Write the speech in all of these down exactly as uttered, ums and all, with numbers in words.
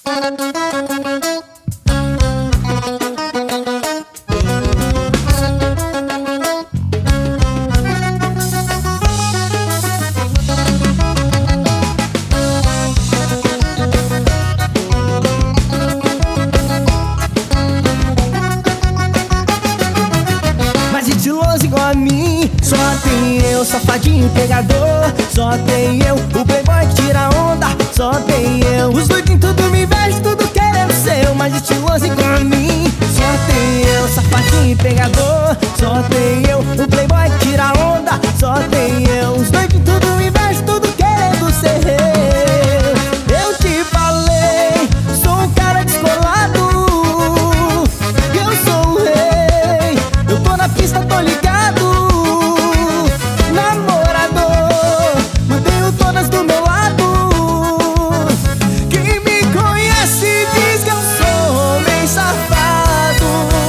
Estiloso igual a mim, só tem eu, safadinho pegador. Só tem eu, o playboy que tira onda. Só tem eu, os doidinhos tudo me vestem, tudo querendo ser eu. Mas estiloso igual a mim, só tem eu, safadinho pegador. Só tem eu, o playboy que tira onda. Só tem eu, os doidinhos tudo me vestem, tudo querendo ser eu. Eu te falei, sou um cara descolado, eu sou o rei, eu tô na pista, tô ligado. Namorador, mantenho todas do meu lado. Quem me conhece diz que eu sou homem safado.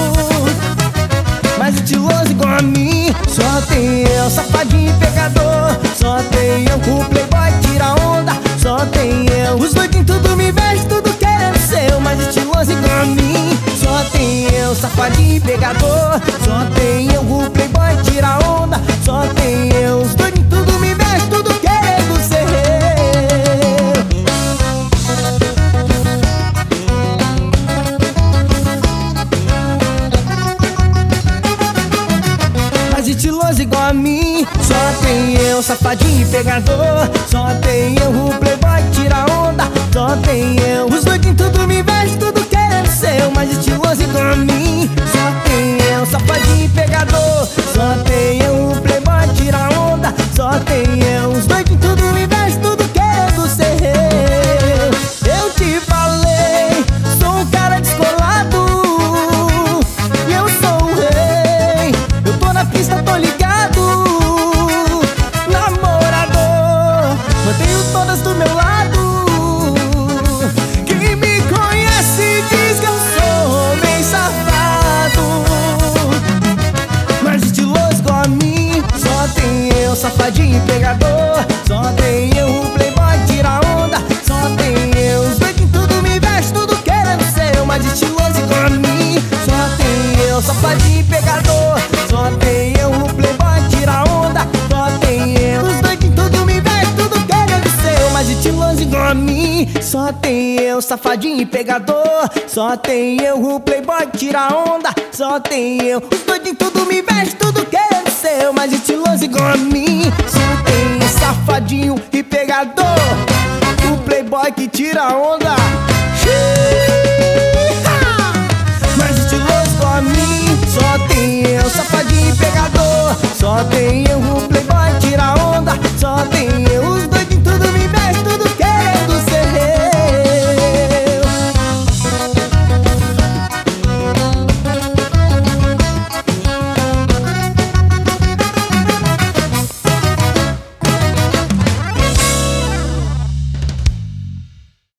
Mas estiloso igual a mim, só tem eu, safadinho e pegador. Só tem eu, o playboy que tira onda. Só tem eu, os doidinhos tudo me vestem, tudo querendo ser eu. Mas estiloso igual a mim, só tem eu, safadinho e pegador. Só tem eu, o playboy que tira onda. Só tem eu, os doidinhos tudo me vestem, tudo querendo ser eu. Mas estiloso igual a mim, só tem eu, safadinho e pegador. Só tem eu, o playboy que tira onda. Só tem eu, os doidinhos tudo me vestem, tudo querendo ser eu. Mas estiloso igual a mim, só tem eu, safadinho e pegador. Só tem eu, o playboy que tira onda. Só tem eu, os doidinhos tudo me vestem, tudo querendo ser eu. Eu te falei, sou um cara descolado, e eu sou o rei, eu tô na pista, tô ligado. Namorador, mantenho todas do meu lado. Quem me conhece diz que eu sou homem safado. Mas estiloso igual a mim, só tem eu, safadinho e pegador. Só tem eu, o playboy que tira onda. Só tem eu, os doidinhos tudo me vestem, tudo querendo ser eu. Mas estiloso igual a mim, só tem eu, safadinho e pegador. Só tem eu, o playboy que tira onda. Só tem eu, os doidinhos tudo me vestem, tudo querendo ser eu. Mas estiloso igual a mim, só tem eu, safadinho e pegador. Só tem eu, o playboy que tira onda. Só tem eu, os doidinhos tudo me vestem, tudo querendo ser eu. Mas estiloso igual a mim, só tem eu, safadinho e pegador. O playboy que tira onda. Mas estiloso igual a mim, só tem eu, safadinho e pegador. Só tem eu,